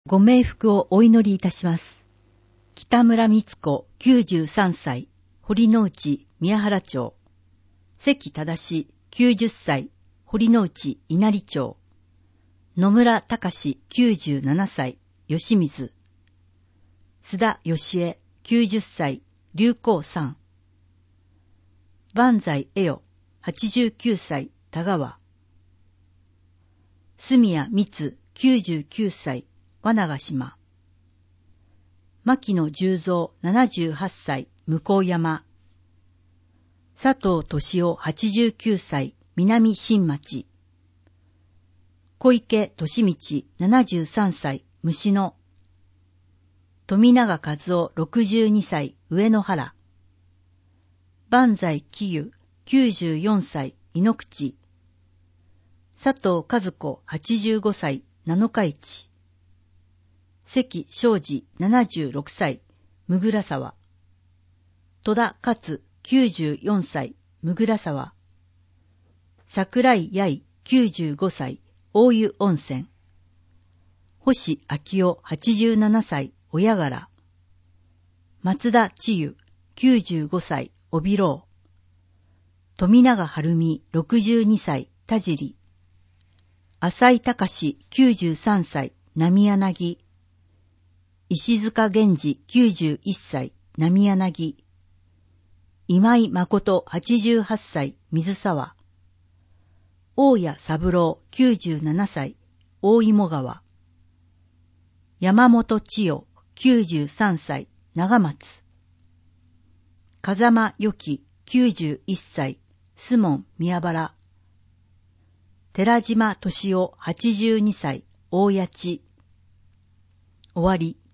ご冥福をお祈りいたします。北村光子93歳、堀之内宮原町。関忠90歳、堀之内稲荷町。野村隆97歳、吉水。須田義恵90歳、龍光山。万歳栄代89歳、田川。住谷光99歳、和長島。牧野十三78歳、向山。佐藤俊夫89歳、南新町。小池俊道73歳、虫野。富永和夫62歳、上野原。万歳喜友94歳、井ノ口。佐藤和子85歳、七日市。関昌司76歳、むぐら沢。戸田勝94歳、むぐら沢。桜井八重95歳、大湯温泉。星明夫87歳、親柄。松田千代95歳、帯楼。富永晴美62歳、田尻。浅井隆93歳、波柳。石塚源氏91歳、波柳。今井誠88歳、水沢。大谷三郎97歳、大芋川。山本千代93歳、長松。風間由紀91歳、須門宮原。寺島敏夫82歳、大谷地。終わり。